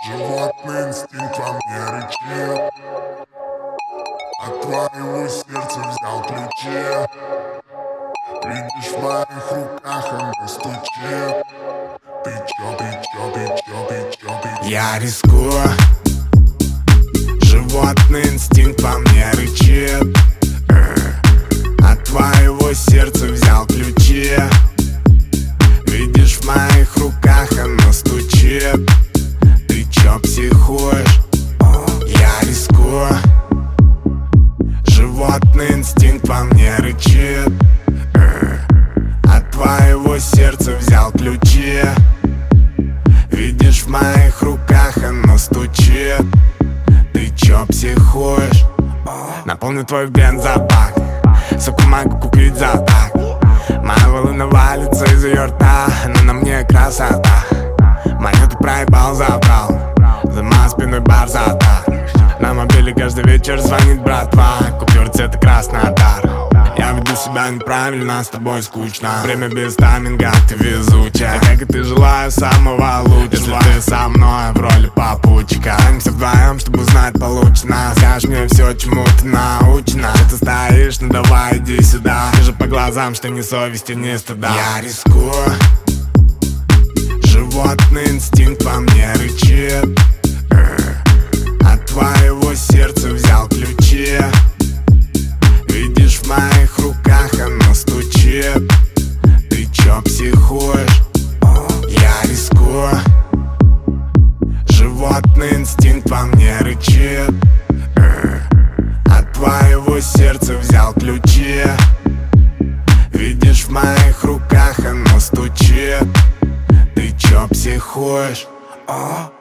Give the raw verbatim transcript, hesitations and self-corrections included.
Животный инстинкт во мне рычит. От твоего сердца взял ключи. Видишь, в моих руках оно стучит. Ты чё, ты чё, ты чё, ты чё, ты чё? Я рискую. Животный инстинкт во мне рычит. От твоего сердца взял ключи. Видишь, в моих руках оно стучит. Ты чё психуешь? Я рискую. Животный инстинкт во мне рычит. От твоего сердца взял ключи. Видишь, в моих руках оно стучит. Ты чё психуешь? Наполню твой бензобак. Сука, могу купить за так. Моя волна валится из ее рта, но на мне красота. Монету проебал, забрал. За моей спиной борзота. На мобиле каждый вечер звонит братва. Купюр цвета Краснодар. Я веду себя неправильно, с тобой скучно. Время без тайминга, ты везучая. Как и ты, желаю самого лучшего. Если ты со мной в роли попутчика, останемся вдвоем, чтобы узнать получше нас. Скажешь мне все, чему ты научена. Что ты стоишь, ну давай иди сюда. Вижу по глазам, что ни совести, ни стыда. Я рискую. Животный инстинкт во мне рычит. От твоего сердца взял ключи. Видишь, в моих руках оно стучит. Ты чё психуешь? Я рискую. Животный инстинкт во мне рычит. От твоего сердца взял ключи. Видишь, в моих руках оно стучит. Ты чё психуешь?